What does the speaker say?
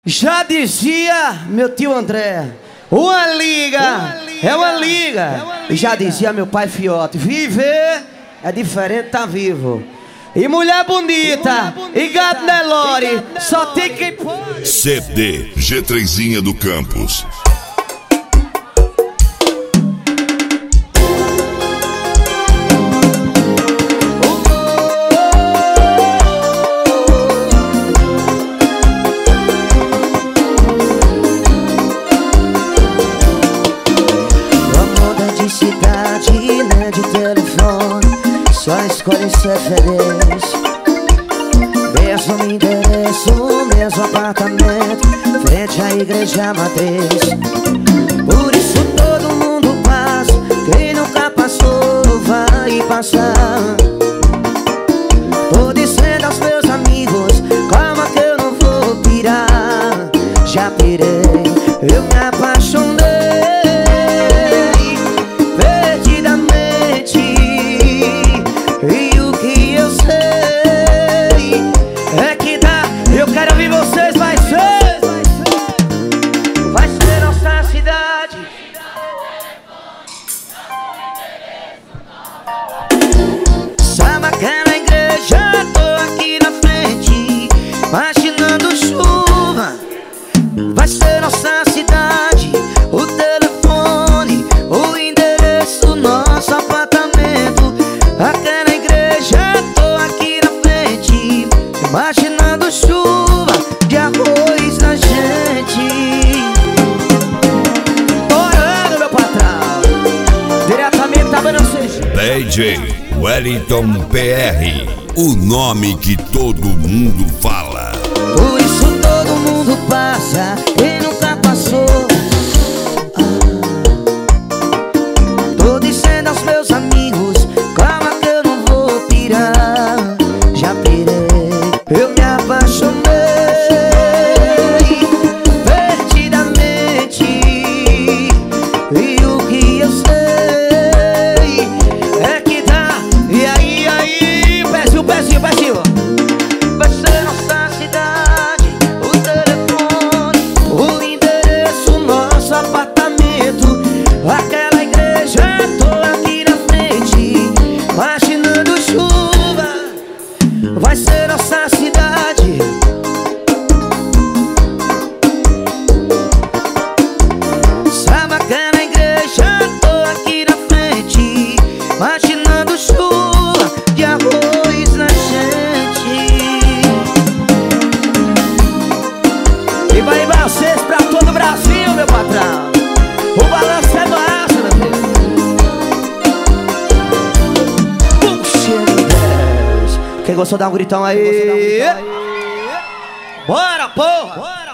Já dizia meu tio André, uma liga é uma liga. E já dizia meu pai Fiote, viver é diferente tá vivo. E mulher bonita e gato Nelore, só tem quem pode. CD G3 do Campos. Cidade, né, de telefone, só escolhe ser feliz. Mesmo endereço, mesmo apartamento, frente à igreja matriz. Por isso todo mundo passa, quem nunca passou vai passar. Tô dizendo aos meus amigos, calma que eu não vou pirar. Já pirei, eu me apaixonei na igreja, tô aqui na frente, imaginando chuva. Vai ser nossa cidade, o telefone, o endereço, nosso apartamento. Aqui na igreja, tô aqui na frente, imaginando chuva de arroz na gente. Orando, meu patrão, diretamente da Bananceja. DJ Wellington PR, o nome que todo mundo fala. Por isso todo mundo passa, quem nunca passou. Tô dizendo aos meus amigos, calma que eu não vou pirar. Já pirei, eu me apaixonei perdidamente. E o que eu sei é que dá. E aí, pezinho, pezinho, pezinho. Vai ser nossa cidade, o telefone, o endereço, nosso apartamento. Aquela igreja, tô aqui na frente, imaginando chuva. Vai ser nossa cidade. Sabe aquela igreja, tô aqui na frente, imaginando chuva de arroz na gente. E vai vocês pra todo o Brasil, meu patrão. O balanço é massa, meu filho. Puxa, Deus. Quem gostou dá um gritão aí. Bora, porra.